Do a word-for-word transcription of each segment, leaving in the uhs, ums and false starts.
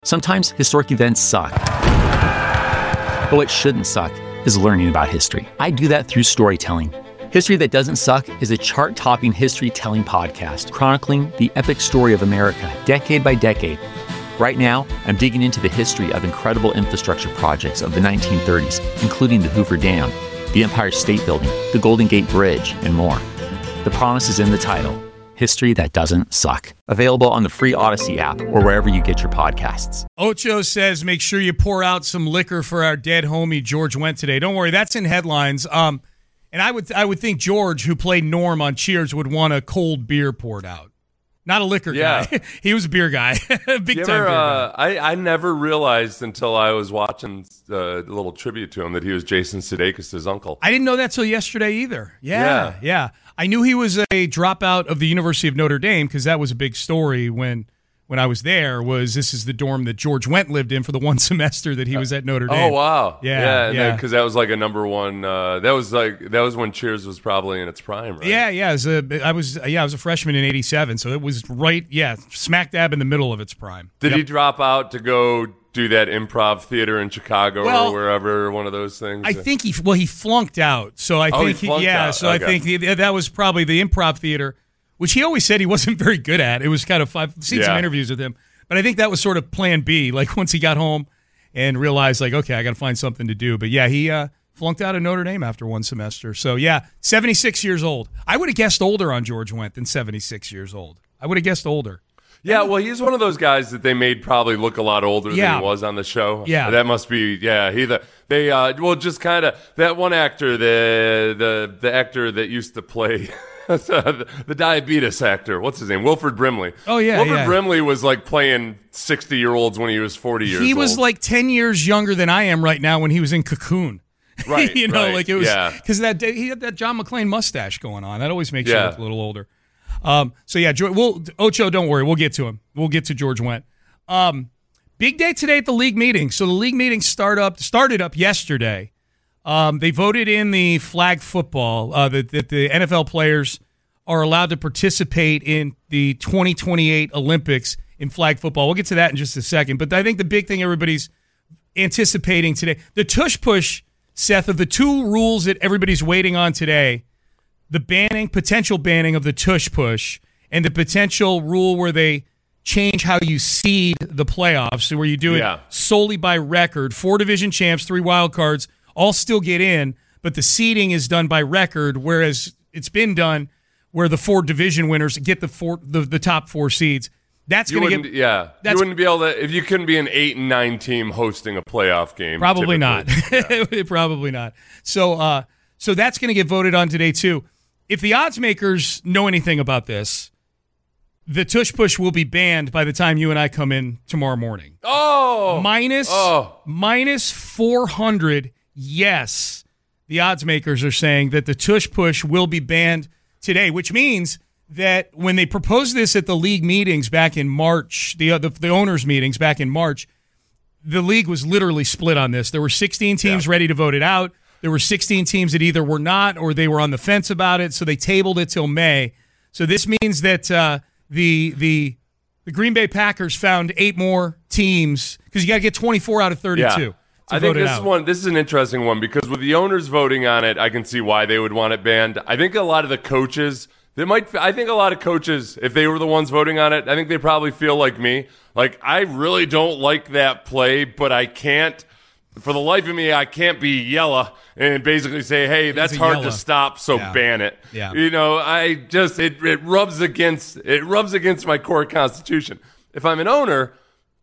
Sometimes historic events suck. But what shouldn't suck is learning about history. I do that through storytelling. History That Doesn't Suck is a chart-topping history-telling podcast chronicling the epic story of America, decade by decade. Right now, I'm digging into the history of incredible infrastructure projects of the nineteen thirties, including the Hoover Dam, the Empire State Building, the Golden Gate Bridge, and more. The promise is in the title. History That Doesn't Suck. Available on the free Odyssey app or wherever you get your podcasts. Ocho says, make sure you pour out some liquor for our dead homie George Wendt today. Don't worry, that's in headlines. Um, and I would I would think George, who played Norm on Cheers, would want a cold beer poured out. Not a liquor yeah. guy. He was a beer guy. Big you time ever, beer uh, guy. I, I never realized until I was watching uh, a little tribute to him that he was Jason Sudeikis' uncle. I didn't know that till yesterday either. Yeah, Yeah. yeah. I knew he was a dropout of the University of Notre Dame because that was a big story when when I was there. Was this is the dorm that George Wendt lived in for the one semester that he was at Notre Dame. Oh wow, Yeah, yeah, yeah. because that was like a number one. Uh, that was like that was when Cheers was probably in its prime, right? Yeah, yeah. As a, I was, yeah, I was a freshman in eighty-seven, so it was right, yeah, smack dab in the middle of its prime. Did Yep. he drop out to go do that improv theater in Chicago Well, or wherever, one of those things? I think he, well, he flunked out. So I Oh, he think, flunked yeah. out. So I Okay. think he, that was probably the improv theater, which he always said he wasn't very good at. It was kind of, I've seen some Yeah. interviews with him, but I think that was sort of plan B. Like once he got home and realized, like, okay, I got to find something to do. But yeah, he uh, flunked out of Notre Dame after one semester. So yeah, seventy-six years old. I would have guessed older on George Wendt than seventy-six years old. I would have guessed older. Yeah, well, he's one of those guys that they made probably look a lot older Yeah. than he was on the show. Yeah. that must be. Yeah, he the they uh well just kind of that one actor, the the the actor that used to play. the, the diabetes actor, what's his name? Wilford Brimley. Oh, yeah, Wilford yeah. Brimley was like playing sixty year olds when he was forty years old. He was like ten years younger than I am right now when he was in Cocoon. Right, you know, right, like it was yeah. because that day he had that John McClane mustache going on. That always makes Yeah. you look a little older. Um, so yeah, Jo- we'll Ocho, don't worry, we'll get to him. We'll get to George Wendt. Um, big day today at the league meeting. So the league meeting start up started up yesterday. Um, they voted in the flag football uh, that, that the N F L players are allowed to participate in the twenty twenty-eight Olympics in flag football. We'll get to that in just a second. But I think the big thing everybody's anticipating today, the tush push, Seth, of the two rules that everybody's waiting on today, the banning, potential banning of the tush push, and the potential rule where they change how you seed the playoffs, so where you do it Yeah. solely by record. Four division champs, three wild cards, all still get in, but the seeding is done by record, whereas it's been done where the four division winners get the four the, the top four seeds. That's You going to wouldn't, get yeah. that's- You wouldn't be able to if you couldn't be an eight and nine team hosting a playoff game. Probably not. typically. Probably not. So, uh, so that's going to get voted on today too. If the odds makers know anything about this, the tush push will be banned by the time you and I come in tomorrow morning. Oh, Minus, oh. minus four hundred. Yes, the odds makers are saying that the tush push will be banned today, which means that when they proposed this at the league meetings back in March, the uh, the, the owners' meetings back in March, the league was literally split on this. There were sixteen teams Yeah. ready to vote it out. There were sixteen teams that either were not or they were on the fence about it, so they tabled it till May. So this means that uh, the the the Green Bay Packers found eight more teams because you got to get twenty-four out of thirty-two. Yeah. To I vote think it this out. is one. This is an interesting one because with the owners voting on it, I can see why they would want it banned. I think a lot of the coaches, they might. I think a lot of coaches, if they were the ones voting on it, I think they probably feel like me. Like I really don't like that play, but I can't. For the life of me, I can't be yella and basically say, "Hey, that's a hard yella. to stop, so Yeah. ban it." Yeah. You know, I just it it rubs against it rubs against my core constitution. If I'm an owner.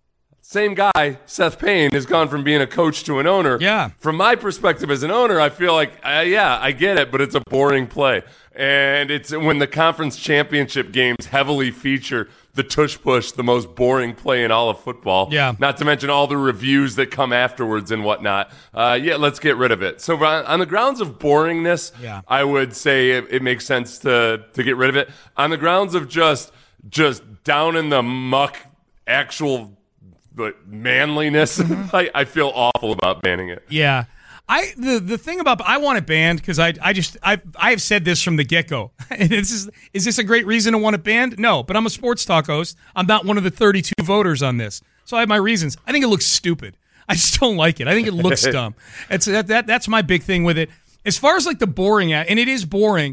Same guy, Seth Payne, has gone from being a coach to an owner. Yeah. From my perspective as an owner, I feel like, uh, yeah, I get it, but it's a boring play. And it's when the conference championship games heavily feature the tush push, the most boring play in all of football. Yeah. Not to mention all the reviews that come afterwards and whatnot. Uh, yeah, let's get rid of it. So on, on the grounds of boringness, Yeah. I would say it, it makes sense to to get rid of it. On the grounds of just just down in the muck, actual but manliness, I, I feel awful about banning it. Yeah. I the, the thing about I want it banned because I I just I I have said this from the get go. And this is is this a great reason to want it banned? No, but I'm a sports talk host. I'm not one of the thirty-two voters on this. So I have my reasons. I think it looks stupid. I just don't like it. I think it looks dumb. It's that, that that's my big thing with it. As far as like the boring, and it is boring.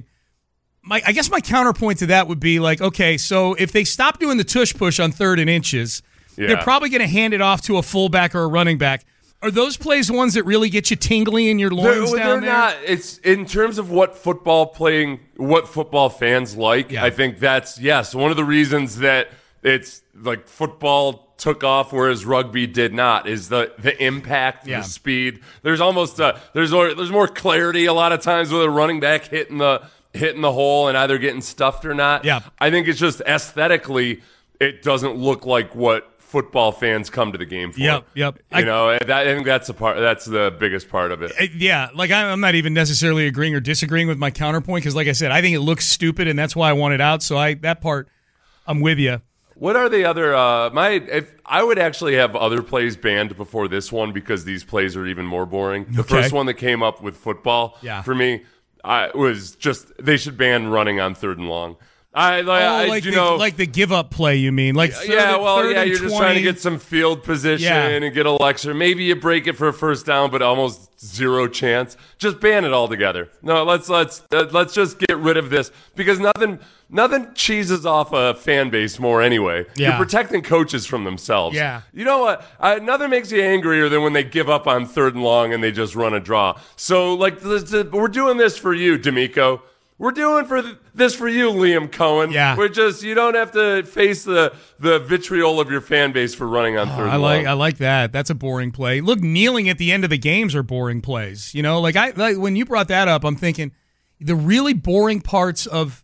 My I guess my counterpoint to that would be like, okay, so if they stop doing the tush push on third and inches, yeah. they're probably going to hand it off to a fullback or a running back. Are those plays ones that really get you tingly in your loins they're, down they're there? Not. It's in terms of what football playing, what football fans like. Yeah. I think that's yes one of the reasons that it's like football took off, whereas rugby did not, is the the impact, yeah. the speed. There's almost a, there's more, there's more clarity a lot of times with a running back hitting the hitting the hole and either getting stuffed or not. Yeah. I think it's just aesthetically, it doesn't look like what football fans come to the game for. Yep, yep. You I, know, I think that's the part. That's the biggest part of it. Yeah, like I'm not even necessarily agreeing or disagreeing with my counterpoint because, like I said, I think it looks stupid, and that's why I want it out. So I that part, I'm with you. What are the other? Uh, my, if I would actually have other plays banned before this one because these plays are even more boring. The okay. first one that came up with football, yeah. for me, I was just they should ban running on third and long. I like, oh, I, like you the, know, like the give up play. You mean like third, yeah? Well, third yeah, and you're twenty. just trying to get some field position yeah. and get a lecture. Maybe you break it for a first down, but almost zero chance. Just ban it altogether. No, let's let's uh, let's just get rid of this because nothing nothing cheeses off a fan base more anyway. Yeah. You're protecting coaches from themselves. Yeah. You know what? Uh, nothing makes you angrier than when they give up on third and long and they just run a draw. So like, this, uh, we're doing this for you, D'Amico. We're doing for th- this for you, Liam Cohen. Yeah. We're just you don't have to face the the vitriol of your fan base for running on oh, third. I and like long. I like that. That's a boring play. Look, kneeling at the end of the games are boring plays. You know, like I like when you brought that up, I'm thinking the really boring parts of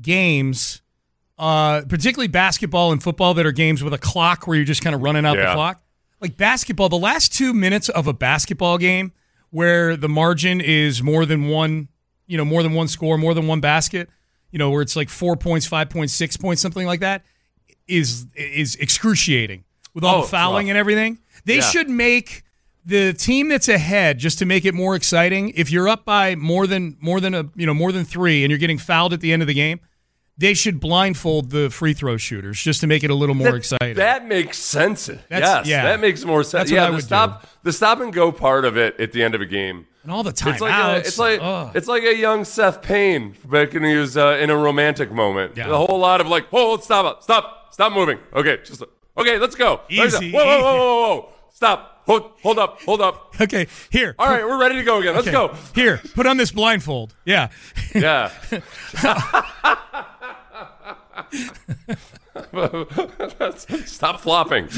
games, uh, particularly basketball and football, that are games with a clock where you're just kind of running out yeah. the clock. Like basketball, the last two minutes of a basketball game where the margin is more than one. You know, more than one score, more than one basket, you know, where it's like four points, five points, six points, something like that, is is excruciating with all oh, the fouling and everything. They yeah. should make the team that's ahead, just to make it more exciting, if you're up by more than more than a you know, more than three and you're getting fouled at the end of the game, they should blindfold the free throw shooters just to make it a little more that, exciting. That makes sense. That's, yes, yeah. that makes more sense. That's yeah, what I the would stop do. the stop and go part of it at the end of a game. And all the timeouts. It's like a, it's like Ugh. it's like a young Seth Payne back when he was uh, in a romantic moment. Yeah. A whole lot of like, oh, stop it, stop, stop moving. Okay, just okay, let's go. Easy. Whoa, whoa, whoa, whoa, whoa, stop. Hold, hold up, hold up. Okay, here. All right, we're ready to go again. Let's okay. go. Here, put on this blindfold. Yeah. Yeah. Stop flopping.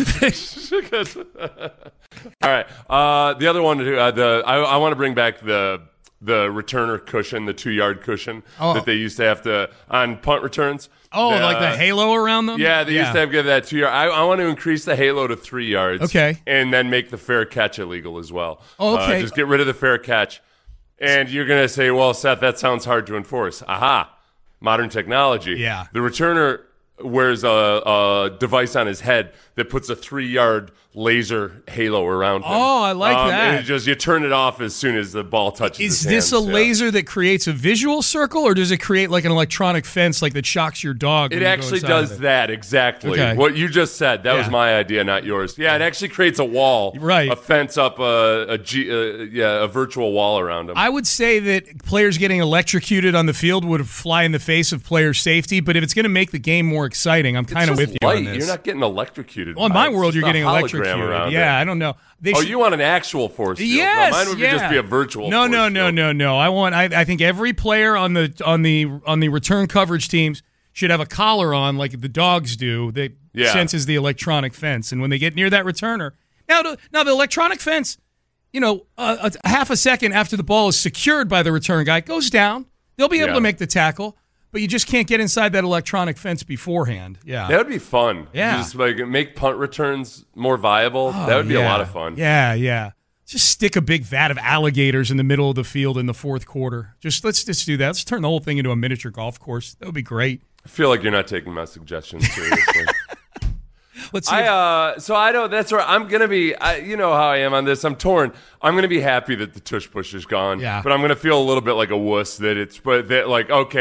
All right. Uh, the other one, uh, the I, I want to bring back the the returner cushion, the two yard cushion oh. that they used to have to on punt returns. Oh, the, like the halo around them? Yeah, they yeah. used to have give that two yard. I, I want to increase the halo to three yards. Okay. And then make the fair catch illegal as well. Oh, okay. Uh, just get rid of the fair catch. And you're going to say, well, Seth, that sounds hard to enforce. Aha. Modern technology. Yeah. The returner wears a, a device on his head that puts a three-yard laser halo around him. Oh, I like um, that. And it just you turn it off as soon as the ball touches Is his this hands. a Yeah. laser that creates a visual circle, or does it create like an electronic fence like that shocks your dog? It when you go actually inside does of it? that, exactly. Okay. What you just said, that Yeah. was my idea, not yours. Yeah, it actually creates a wall, Right. a fence up, a, a, G, uh, yeah, a virtual wall around him. I would say that players getting electrocuted on the field would fly in the face of player safety, but if it's going to make the game more exciting, I'm kind of with you light. on this. You're not getting electrocuted. well, in by my it. world, It's you're just a getting hologram electrocuted. around Yeah, it. I don't know. They Oh, should, you want an actual force field? Yes, no, mine would yeah. just be a virtual. No, force no, no, field. no, no. I want. I, I think every player on the on the on the return coverage teams should have a collar on, like the dogs do, that Yeah. senses the electronic fence. And when they get near that returner, now, to, now the electronic fence, you know, uh, a, half a second after the ball is secured by the return guy, goes down. They'll be able Yeah. to make the tackle, but you just can't get inside that electronic fence beforehand. Yeah, That would be fun. Yeah. Just like make punt returns more viable. that would be yeah. a lot of fun. Yeah, yeah. Just stick a big vat of alligators in the middle of the field in the fourth quarter. Just let's just do that. Let's turn the whole thing into a miniature golf course. That would be great. I feel like you're not taking my suggestions seriously. Let's see. I if- uh, so I don't. That's where I'm gonna be. I, you know how I am on this. I'm torn. I'm gonna be happy that the tush push is gone. Yeah. But I'm gonna feel a little bit like a wuss that it's. But that like okay,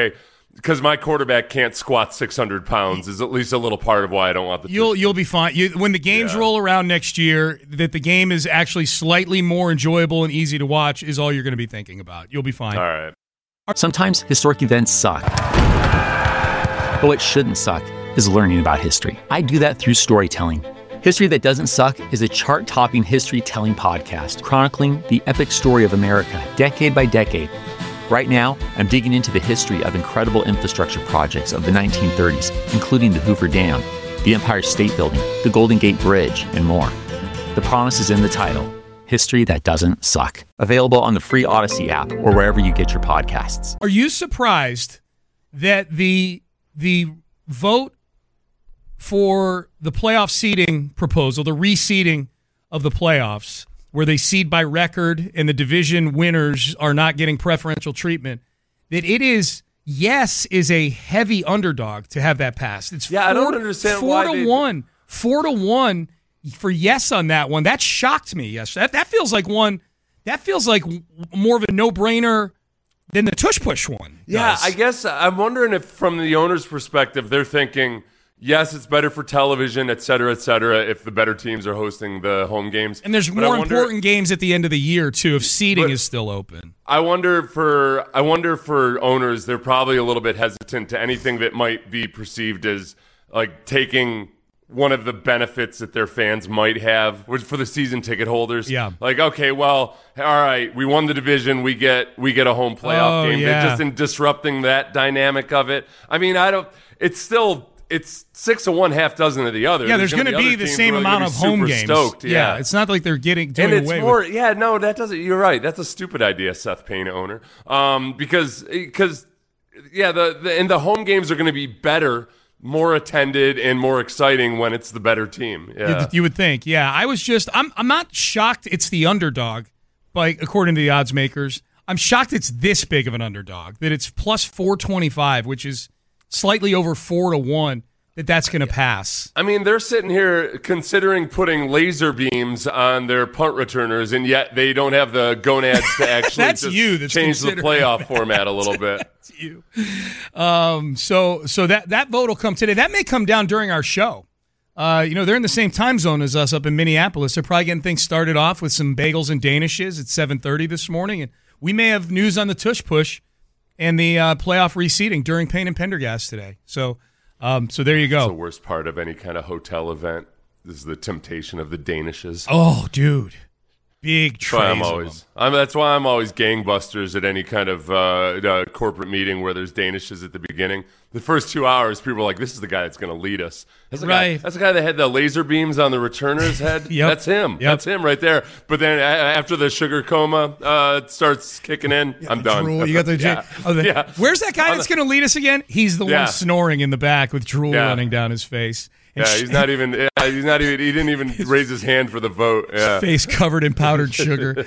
because my quarterback can't squat six hundred pounds is at least a little part of why I don't want the. You'll you'll be fine. You, when the games Yeah. roll around next year, that the game is actually slightly more enjoyable and easy to watch is all you're going to be thinking about. You'll be fine. All right. Sometimes historic events suck. But what shouldn't suck is learning about history. I do that through storytelling. History That Doesn't Suck is a chart-topping history-telling podcast chronicling the epic story of America, decade by decade. Right now, I'm digging into the history of incredible infrastructure projects of the nineteen thirties, including the Hoover Dam, the Empire State Building, the Golden Gate Bridge, and more. The promise is in the title, History That Doesn't Suck. Available on the free Odyssey app or wherever you get your podcasts. Are you surprised that the the vote for the playoff seeding proposal, the reseeding of the playoffs, where they seed by record and the division winners are not getting preferential treatment, that it is, yes, is a heavy underdog to have that passed. It's Yeah, four, I don't understand four why to they- one, four to one for yes on that one. That shocked me. Yes, that that feels like one. That feels like more of a no-brainer than the tush push one. Yeah, does. I guess I'm wondering if from the owner's perspective, they're thinking, yes, it's better for television, et cetera, et cetera, if the better teams are hosting the home games. And there's But I more wonder- important games at the end of the year too, if seeding But- is still open. I wonder for I wonder for owners, they're probably a little bit hesitant to anything that might be perceived as like taking one of the benefits that their fans might have, which for the season ticket holders. Yeah. Like, okay, well, all right, we won the division, we get we get a home playoff Oh, game. yeah. They're just in disrupting that dynamic of it. I mean, I don't. It's still. It's six of one, half dozen of the other. Yeah, there's going to be other the teams same who are amount gonna of be home super games. Stoked. Yeah. it's not like they're getting doing and it's away more, with. yeah, no, that doesn't. You're right. That's a stupid idea, Seth Payne, owner. Um, because because yeah, the, the and the home games are going to be better, more attended, and more exciting when it's the better team. Yeah, You, you would think. Yeah, I was just. I'm. I'm not shocked. It's the underdog, like according to the odds makers. I'm shocked it's this big of an underdog. That it's plus four twenty-five, which is slightly over four to one. That that's going to pass. I mean, they're sitting here considering putting laser beams on their punt returners, and yet they don't have the gonads to actually That's just you that's change the considering playoff that. format a little bit. That's you. Um. So so that that vote will come today. That may come down during our show. Uh. You know, they're in the same time zone as us up in Minneapolis. They're probably getting things started off with some bagels and danishes at seven thirty this morning, and we may have news on the tush push and the uh, playoff reseeding during Payne and Pendergast today. So. Um, so there you That's the go. worst part of any kind of hotel event. This is the temptation of the danishes. Oh, dude, big That's why trays. I'm of always. them. I'm, that's why I'm always gangbusters at any kind of uh, uh, corporate meeting where there's danishes at the beginning. The first two hours, people are like, "This is the guy that's going to lead us." That's the Right. Guy, that's the guy that had the laser beams on the returner's head. Yep. That's him. Yep. That's him right there. But then a- after the sugar coma uh, starts kicking in, I'm done. Drool, you got the, yeah. oh, the Yeah. Where's that guy On that's the- going to lead us again? He's the Yeah. one snoring in the back with drool Yeah. running down his face. And Yeah, sh- he's not even. Yeah, he's not even. He didn't even raise his hand for the vote. Yeah. face covered in powdered sugar.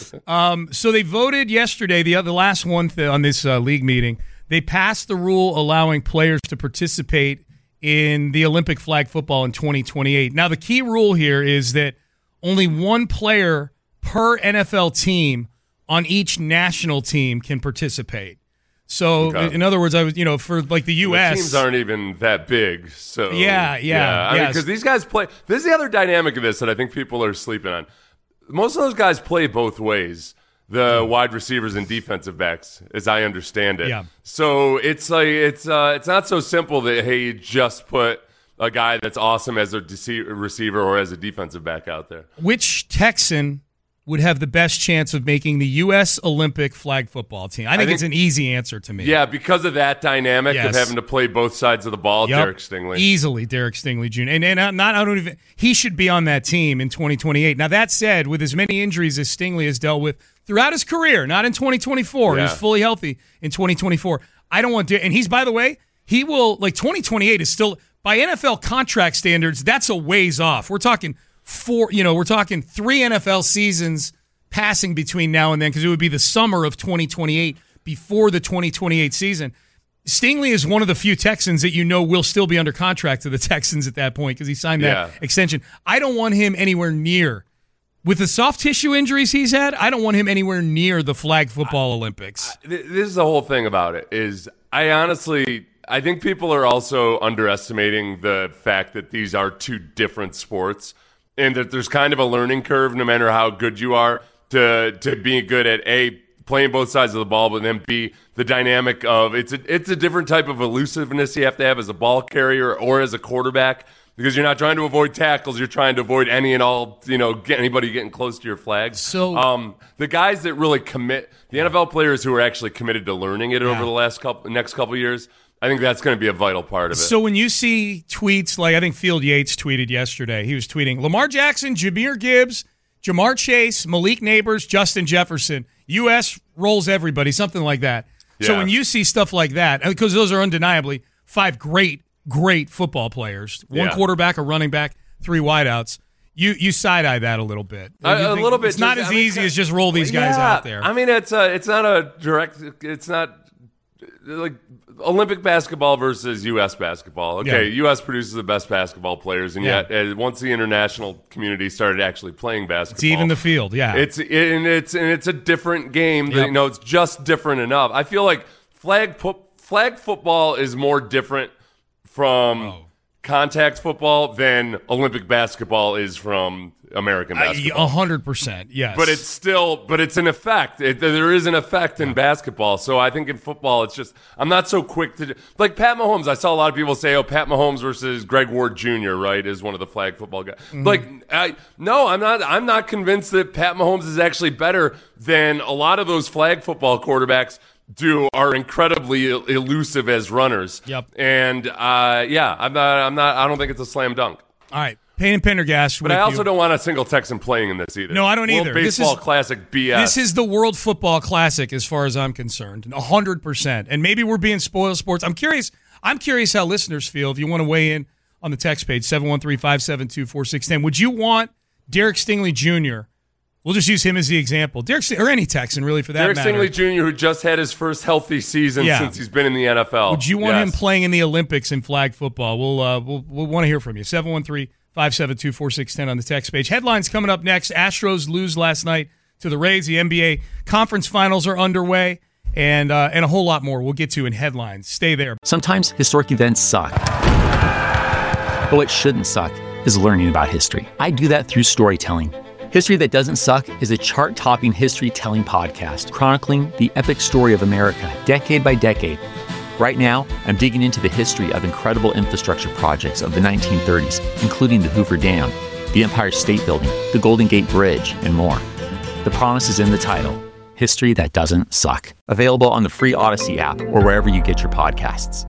Um, so they voted yesterday, the other last one th- on this uh, league meeting. They passed the rule allowing players to participate in the Olympic flag football in twenty twenty-eight. Now, the key rule here is that only one player per N F L team on each national team can participate. So, Okay. in other words, I was, you know, for like the U The S teams aren't even that big, so Yeah, yeah, I mean, yes. because these guys play. This is the other dynamic of this that I think people are sleeping on. Most of those guys play both ways. The wide receivers and defensive backs, as I understand it. Yeah. So it's like it's uh, it's not so simple that hey, you just put a guy that's awesome as a dece- receiver or as a defensive back out there. Which Texan would have the best chance of making the U S Olympic flag football team? I think, think- it's an easy answer to me. Yeah, because of that dynamic Yes. of having to play both sides of the ball, Yep. Derek Stingley. Easily Derek Stingley Junior And, and uh, not, I don't even, he should be on that team in twenty twenty-eight. Now, that said, with as many injuries as Stingley has dealt with throughout his career, not in twenty twenty-four, Yeah. he's fully healthy in twenty twenty-four. I don't want to, and he's, by the way, he will, like twenty twenty-eight is still, by N F L contract standards, that's a ways off. We're talking four, you know, we're talking three N F L seasons passing between now and then because it would be the summer of twenty twenty-eight before the twenty twenty-eight season. Stingley is one of the few Texans that you know will still be under contract to the Texans at that point because he signed that Yeah. extension. I don't want him anywhere near With the soft tissue injuries he's had, I don't want him anywhere near the flag football I, Olympics. I, this is the whole thing about it. Is I honestly, I think people are also underestimating the fact that these are two different sports, and that there's kind of a learning curve, no matter how good you are, to to being good at A, playing both sides of the ball, but then B, the dynamic of it's a it's a different type of elusiveness you have to have as a ball carrier or as a quarterback. Because you're not trying to avoid tackles, you're trying to avoid any and all, you know, get anybody getting close to your flag. So um, the guys that really commit, the N F L players who are actually committed to learning it yeah. over the last couple, next couple of years, I think that's going to be a vital part of it. So when you see tweets like I think Field Yates tweeted yesterday, he was tweeting Lamar Jackson, Jahmyr Gibbs, Jamar Chase, Malik Neighbors, Justin Jefferson, U S rolls everybody, something like that. Yeah. So when you see stuff like that, because those are undeniably five great. Great football players, one yeah. quarterback, a running back, three wideouts. You you side eye that a little bit. A, a little bit. It's not just, as I mean, easy as just roll these guys yeah. out there. I mean, it's a, it's not a direct. It's not like Olympic basketball versus U S basketball. Okay, yeah. U S produces the best basketball players, and yeah. yet uh, once the international community started actually playing basketball, it's even the field. Yeah, it's it, and it's and it's a different game. That, yep. You know, it's just different enough. I feel like flag flag football is more different from oh. contact football than Olympic basketball is from American basketball. A hundred percent, yes. But it's still, but it's an effect. It, there is an effect in basketball. So I think in football, it's just, I'm not so quick to, like Pat Mahomes, I saw a lot of people say, oh, Pat Mahomes versus Greg Ward Junior, right, is one of the flag football guys. Mm-hmm. Like, I, no, I'm not, I'm not convinced that Pat Mahomes is actually better than a lot of those flag football quarterbacks do are incredibly elusive as runners. Yep. And uh, yeah, I'm not. I'm not. I don't think it's a slam dunk. All right, Payne and Pendergast. But I also you. don't want a single Texan playing in this either. No, I don't World either. Baseball this is, Classic B S. This is the World Football Classic, as far as I'm concerned, a hundred percent. And maybe we're being spoiled sports. I'm curious. I'm curious how listeners feel. If you want to weigh in on the text page seven one three, five seven two, four six one zero, would you want Derek Stingley Junior We'll just use him as the example. Derek, or any Texan, really, for that Derek matter. Derek Stingley Junior, who just had his first healthy season yeah. since he's been in the N F L. Would you want yes. him playing in the Olympics in flag football? We'll uh, we'll, we'll want to hear from you. seven one three, five seven two, four six one zero on the text page. Headlines coming up next. Astros lose last night to the Rays. The N B A conference finals are underway, and uh, and a whole lot more we'll get to in headlines. Stay there. Sometimes historic events suck. But what shouldn't suck is learning about history. I do that through storytelling. History That Doesn't Suck is a chart-topping history-telling podcast chronicling the epic story of America, decade by decade. Right now, I'm digging into the history of incredible infrastructure projects of the nineteen thirties, including the Hoover Dam, the Empire State Building, the Golden Gate Bridge, and more. The promise is in the title, History That Doesn't Suck. Available on the free Odyssey app or wherever you get your podcasts.